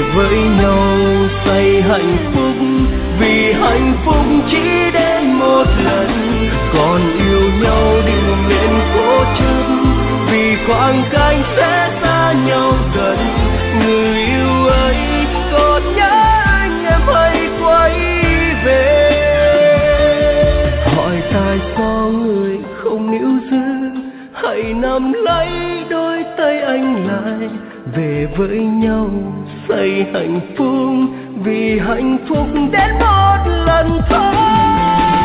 với nhau say hạnh phúc, vì hạnh phúc chỉ đến một lần. Còn yêu nhau đừng nên cố chấp, vì khoảng cách sẽ xa nhau dần. Người yêu ơi còn nhớ anh em hãy quay về. Hỏi tại sao người không níu giữ, hãy nắm lấy đôi tay anh lại. Về với nhau say hạnh phúc, vì hạnh phúc đến một lần thôi.